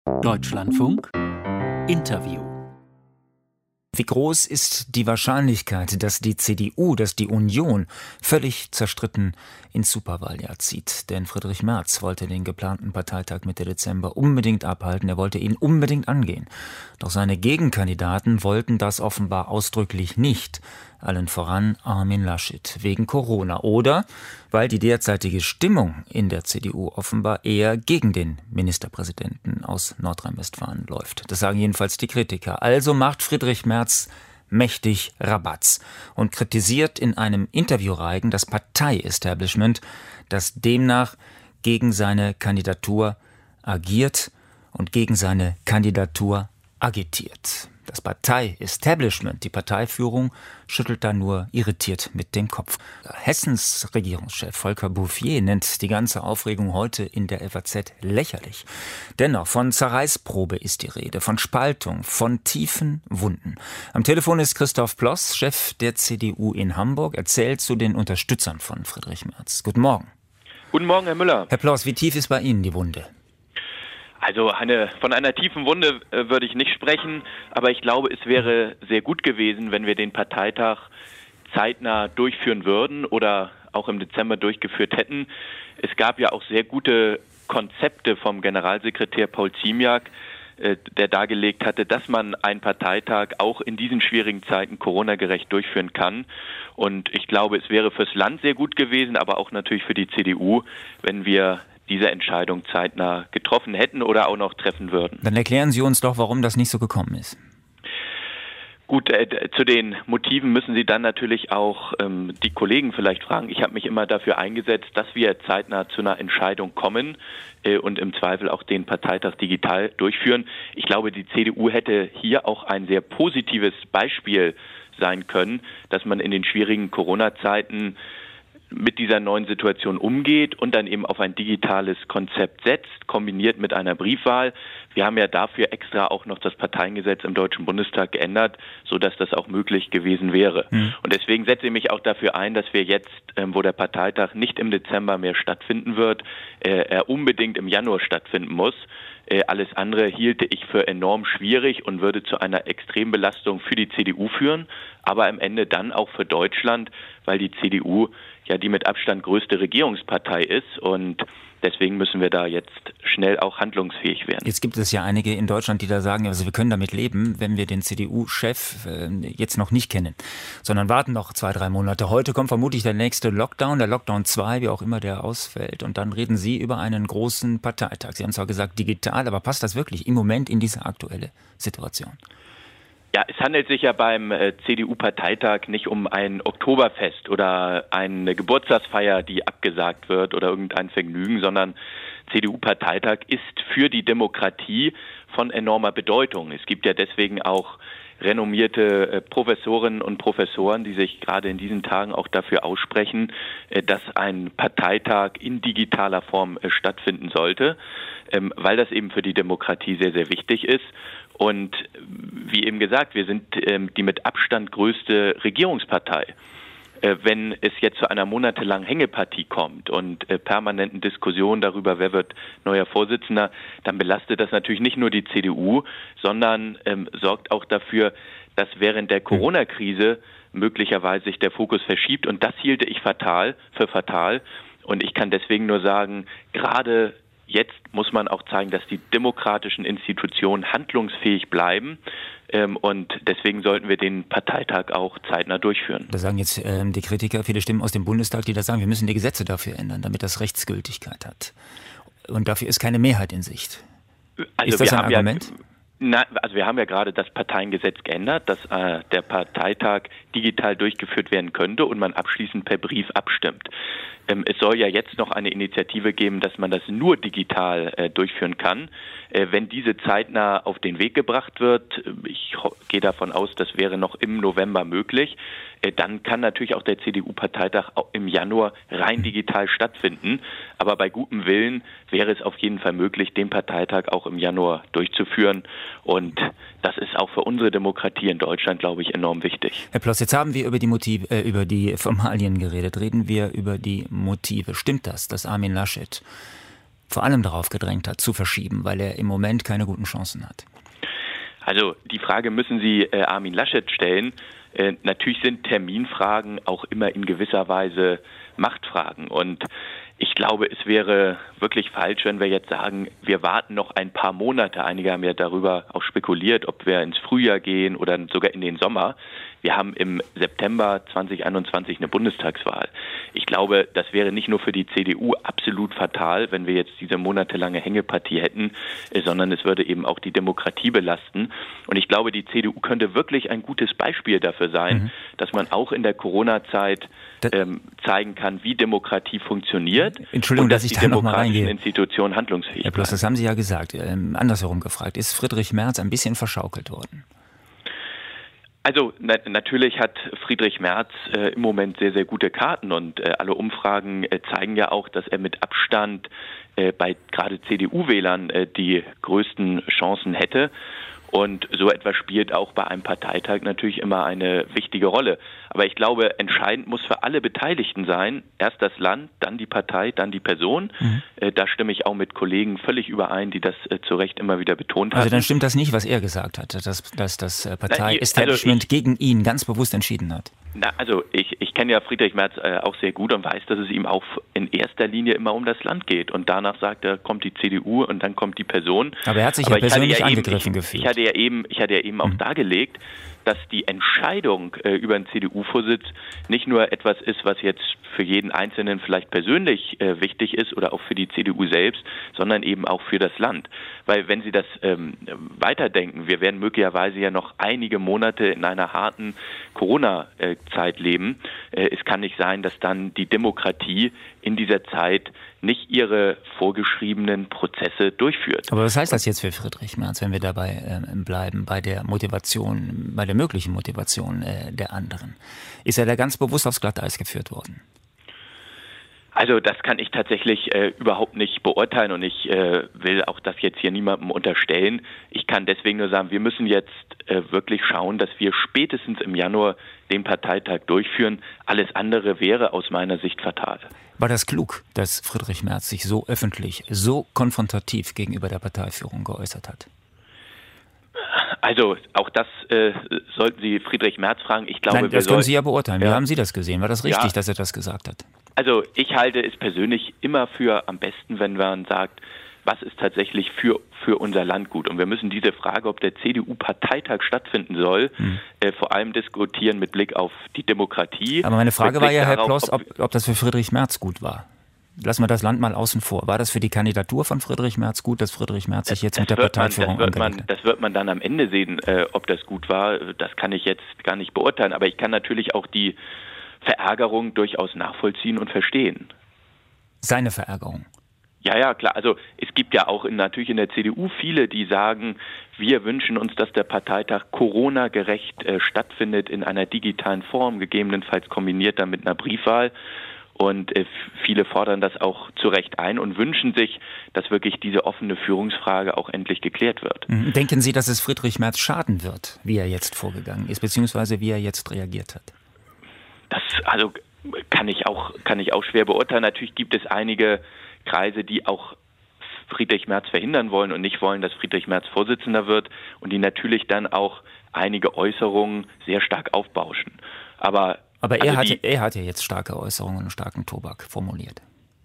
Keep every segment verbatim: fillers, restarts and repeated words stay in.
Deutschlandfunk Interview. Wie groß ist die Wahrscheinlichkeit, dass die C D U, dass die Union völlig zerstritten ins Superwahljahr zieht? Denn Friedrich Merz wollte den geplanten Parteitag Mitte Dezember unbedingt abhalten. Er wollte ihn unbedingt angehen. Doch seine Gegenkandidaten wollten das offenbar ausdrücklich nicht. Allen voran Armin Laschet wegen Corona oder weil die derzeitige Stimmung in der C D U offenbar eher gegen den Ministerpräsidenten aus Nordrhein-Westfalen läuft. Das sagen jedenfalls die Kritiker. Also macht Friedrich Merz mächtig Rabatz und kritisiert in einem Interviewreigen das Partei-Establishment, das demnach gegen seine Kandidatur agiert und gegen seine Kandidatur agitiert. Das Partei-Establishment, die Parteiführung, schüttelt da nur irritiert mit dem Kopf. Hessens Regierungschef Volker Bouffier nennt die ganze Aufregung heute in der F A Z lächerlich. Dennoch, von Zerreißprobe ist die Rede, von Spaltung, von tiefen Wunden. Am Telefon ist Christoph Ploss, Chef der C D U in Hamburg, erzählt zu den Unterstützern von Friedrich Merz. Guten Morgen. Guten Morgen, Herr Müller. Herr Ploss, wie tief ist bei Ihnen die Wunde? Also eine, von einer tiefen Wunde äh, würde ich nicht sprechen, aber ich glaube, es wäre sehr gut gewesen, wenn wir den Parteitag zeitnah durchführen würden oder auch im Dezember durchgeführt hätten. Es gab ja auch sehr gute Konzepte vom Generalsekretär Paul Ziemiak, äh, der dargelegt hatte, dass man einen Parteitag auch in diesen schwierigen Zeiten Corona-gerecht durchführen kann. Und ich glaube, es wäre fürs Land sehr gut gewesen, aber auch natürlich für die C D U, wenn wir diese Entscheidung zeitnah getroffen hätten oder auch noch treffen würden. Dann erklären Sie uns doch, warum das nicht so gekommen ist. Gut, äh, zu den Motiven müssen Sie dann natürlich auch ähm, die Kollegen vielleicht fragen. Ich habe mich immer dafür eingesetzt, dass wir zeitnah zu einer Entscheidung kommen äh, und im Zweifel auch den Parteitag digital durchführen. Ich glaube, die C D U hätte hier auch ein sehr positives Beispiel sein können, dass man in den schwierigen Corona-Zeiten mit dieser neuen Situation umgeht und dann eben auf ein digitales Konzept setzt, kombiniert mit einer Briefwahl. Wir haben ja dafür extra auch noch das Parteiengesetz im Deutschen Bundestag geändert, sodass das auch möglich gewesen wäre. Mhm. Und deswegen setze ich mich auch dafür ein, dass wir jetzt, ähm, wo der Parteitag nicht im Dezember mehr stattfinden wird, äh, er unbedingt im Januar stattfinden muss. Äh, alles andere hielte ich für enorm schwierig und würde zu einer Extrembelastung für die C D U führen, aber am Ende dann auch für Deutschland, weil die C D U ja die mit Abstand größte Regierungspartei ist und deswegen müssen wir da jetzt schnell auch handlungsfähig werden. Jetzt gibt es ja einige in Deutschland, die da sagen, also wir können damit leben, wenn wir den C D U-Chef äh, jetzt noch nicht kennen, sondern warten noch zwei, drei Monate. Heute kommt vermutlich der nächste Lockdown, der Lockdown zwei, wie auch immer der ausfällt. Und dann reden Sie über einen großen Parteitag. Sie haben zwar gesagt digital, aber passt das wirklich im Moment in diese aktuelle Situation? Ja, es handelt sich ja beim äh, C D U-Parteitag nicht um ein Oktoberfest oder eine Geburtstagsfeier, die abgesagt wird oder irgendein Vergnügen, sondern C D U-Parteitag ist für die Demokratie von enormer Bedeutung. Es gibt ja deswegen auch renommierte äh, Professorinnen und Professoren, die sich gerade in diesen Tagen auch dafür aussprechen, äh, dass ein Parteitag in digitaler Form äh, stattfinden sollte, ähm, weil das eben für die Demokratie sehr, sehr wichtig ist. Und wie eben gesagt, wir sind ähm, die mit Abstand größte Regierungspartei. Äh, wenn es jetzt zu einer monatelangen Hängepartie kommt und äh, permanenten Diskussionen darüber, wer wird neuer Vorsitzender, dann belastet das natürlich nicht nur die C D U, sondern ähm, sorgt auch dafür, dass während der Corona-Krise möglicherweise sich der Fokus verschiebt. Und das hielte ich fatal für fatal. Und ich kann deswegen nur sagen, gerade jetzt muss man auch zeigen, dass die demokratischen Institutionen handlungsfähig bleiben. Ähm, und deswegen sollten wir den Parteitag auch zeitnah durchführen. Da sagen jetzt ähm, die Kritiker, viele Stimmen aus dem Bundestag, die da sagen, wir müssen die Gesetze dafür ändern, damit das Rechtsgültigkeit hat. Und dafür ist keine Mehrheit in Sicht. Also ist das wir ein haben Argument? Ja, na, also wir haben ja gerade das Parteiengesetz geändert, dass äh, der Parteitag digital durchgeführt werden könnte und man abschließend per Brief abstimmt. Ähm, es soll ja jetzt noch eine Initiative geben, dass man das nur digital äh, durchführen kann. Äh, wenn diese zeitnah auf den Weg gebracht wird, ich ho- gehe davon aus, das wäre noch im November möglich, äh, dann kann natürlich auch der C D U-Parteitag im Januar rein digital stattfinden. Aber bei gutem Willen wäre es auf jeden Fall möglich, den Parteitag auch im Januar durchzuführen. Und das ist auch für unsere Demokratie in Deutschland, glaube ich, enorm wichtig. Herr Ploss, jetzt haben wir über die Motive, äh, über die Formalien geredet. Reden wir über die Motive. Stimmt das, dass Armin Laschet vor allem darauf gedrängt hat, zu verschieben, weil er im Moment keine guten Chancen hat? Also die Frage müssen Sie äh, Armin Laschet stellen. Äh, natürlich sind Terminfragen auch immer in gewisser Weise Machtfragen. Und ich glaube, es wäre wirklich falsch, wenn wir jetzt sagen, wir warten noch ein paar Monate. Einige haben ja darüber auch spekuliert, ob wir ins Frühjahr gehen oder sogar in den Sommer. Wir haben im September zwanzig einundzwanzig eine Bundestagswahl. Ich glaube, das wäre nicht nur für die C D U absolut fatal, wenn wir jetzt diese monatelange Hängepartie hätten, sondern es würde eben auch die Demokratie belasten. Und ich glaube, die C D U könnte wirklich ein gutes Beispiel dafür sein, mhm. dass man auch in der Corona-Zeit ähm, zeigen kann, wie Demokratie funktioniert. Entschuldigung, und dass, dass ich die da noch mal demokratischen reingehe. Institutionen handlungsfähig Herr Ploss, das haben Sie ja gesagt. Ähm, andersherum gefragt, ist Friedrich Merz ein bisschen verschaukelt worden? Also na, natürlich hat Friedrich Merz äh, im Moment sehr, sehr gute Karten und äh, alle Umfragen äh, zeigen ja auch, dass er mit Abstand äh, bei gerade C D U-Wählern äh, die größten Chancen hätte. Und so etwas spielt auch bei einem Parteitag natürlich immer eine wichtige Rolle. Aber ich glaube, entscheidend muss für alle Beteiligten sein, erst das Land, dann die Partei, dann die Person. Mhm. Äh, da stimme ich auch mit Kollegen völlig überein, die das äh, zu Recht immer wieder betont haben. Also dann stimmt das nicht, was er gesagt hat, dass, dass das Partei-Establishment also gegen ihn ganz bewusst entschieden hat. Na, also ich, ich kenne ja Friedrich Merz äh, auch sehr gut und weiß, dass es ihm auch in erster Linie immer um das Land geht. Und danach sagt er, kommt die C D U und dann kommt die Person. Aber er hat sich Aber ja persönlich ja angegriffen eben, ich, gefühlt. Ich hatte ja eben, ich hatte ja eben auch mhm. dargelegt, dass die Entscheidung äh, über einen C D U-Vorsitz nicht nur etwas ist, was jetzt für jeden Einzelnen vielleicht persönlich äh, wichtig ist oder auch für die C D U selbst, sondern eben auch für das Land. Weil wenn Sie das ähm, weiterdenken, wir werden möglicherweise ja noch einige Monate in einer harten Corona-Zeit leben. Äh, es kann nicht sein, dass dann die Demokratie in dieser Zeit nicht ihre vorgeschriebenen Prozesse durchführt. Aber was heißt das jetzt für Friedrich Merz, wenn wir dabei äh, bleiben, bei der Motivation, bei der möglichen Motivation äh, der anderen? Ist er da ganz bewusst aufs Glatteis geführt worden? Also das kann ich tatsächlich äh, überhaupt nicht beurteilen und ich äh, will auch das jetzt hier niemandem unterstellen. Ich kann deswegen nur sagen, wir müssen jetzt äh, wirklich schauen, dass wir spätestens im Januar den Parteitag durchführen. Alles andere wäre aus meiner Sicht fatal. War das klug, dass Friedrich Merz sich so öffentlich, so konfrontativ gegenüber der Parteiführung geäußert hat? Also auch das äh, sollten Sie Friedrich Merz fragen. Ich glaube, Nein, das wir können soll... Sie ja beurteilen. Wie ja. haben Sie das gesehen? War das richtig, ja. dass er das gesagt hat? Also ich halte es persönlich immer für am besten, wenn man sagt, was ist tatsächlich für, für unser Land gut. Und wir müssen diese Frage, ob der C D U-Parteitag stattfinden soll, hm. äh, vor allem diskutieren mit Blick auf die Demokratie. Aber meine Frage war ja, Herr Ploss, ob, ob, ob das für Friedrich Merz gut war. Lassen wir das Land mal außen vor. War das für die Kandidatur von Friedrich Merz gut, dass Friedrich Merz sich jetzt das mit der Parteiführung man, das, wird angelegt man, das wird man dann am Ende sehen, äh, ob das gut war. Das kann ich jetzt gar nicht beurteilen. Aber ich kann natürlich auch die Verärgerung durchaus nachvollziehen und verstehen. Seine Verärgerung? Ja, ja, klar. Also es gibt ja auch in, natürlich in der C D U viele, die sagen, wir wünschen uns, dass der Parteitag Corona-gerecht äh, stattfindet in einer digitalen Form, gegebenenfalls kombiniert dann mit einer Briefwahl. Und äh, viele fordern das auch zu Recht ein und wünschen sich, dass wirklich diese offene Führungsfrage auch endlich geklärt wird. Denken Sie, dass es Friedrich Merz schaden wird, wie er jetzt vorgegangen ist, beziehungsweise wie er jetzt reagiert hat? Das also kann ich auch kann ich auch schwer beurteilen. Natürlich gibt es einige Kreise, die auch Friedrich Merz verhindern wollen und nicht wollen, dass Friedrich Merz Vorsitzender wird und die natürlich dann auch einige Äußerungen sehr stark aufbauschen. Aber Aber er, also hat, die, er hat ja jetzt starke Äußerungen und starken Tobak formuliert.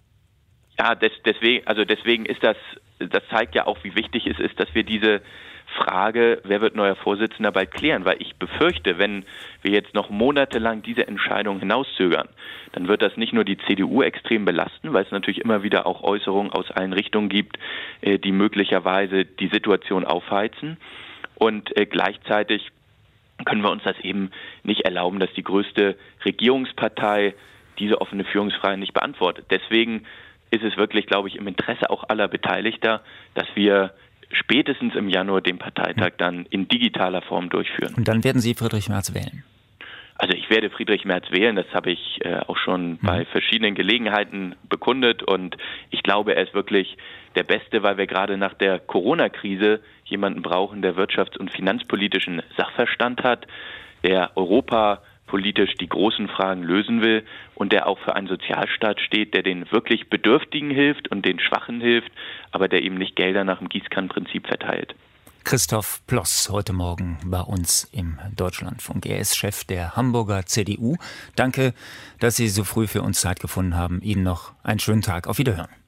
Ja, des, deswegen, also deswegen ist das, das zeigt ja auch, wie wichtig es ist, dass wir diese Frage, wer wird neuer Vorsitzender, bald klären. Weil ich befürchte, wenn wir jetzt noch monatelang diese Entscheidung hinauszögern, dann wird das nicht nur die C D U extrem belasten, weil es natürlich immer wieder auch Äußerungen aus allen Richtungen gibt, die möglicherweise die Situation aufheizen. Und gleichzeitig können wir uns das eben nicht erlauben, dass die größte Regierungspartei diese offene Führungsfrage nicht beantwortet. Deswegen ist es wirklich, glaube ich, im Interesse auch aller Beteiligter, dass wir spätestens im Januar den Parteitag dann in digitaler Form durchführen. Und dann werden Sie Friedrich Merz wählen? Also ich werde Friedrich Merz wählen, das habe ich äh, auch schon mhm. bei verschiedenen Gelegenheiten bekundet und ich glaube, er ist wirklich der Beste, weil wir gerade nach der Corona-Krise jemanden brauchen, der wirtschafts- und finanzpolitischen Sachverstand hat, der Europa politisch die großen Fragen lösen will und der auch für einen Sozialstaat steht, der den wirklich Bedürftigen hilft und den Schwachen hilft, aber der eben nicht Gelder nach dem Gießkannenprinzip verteilt. Christoph Ploss, heute Morgen bei uns im Deutschlandfunk. Er ist Chef der Hamburger C D U. Danke, dass Sie so früh für uns Zeit gefunden haben. Ihnen noch einen schönen Tag. Auf Wiederhören.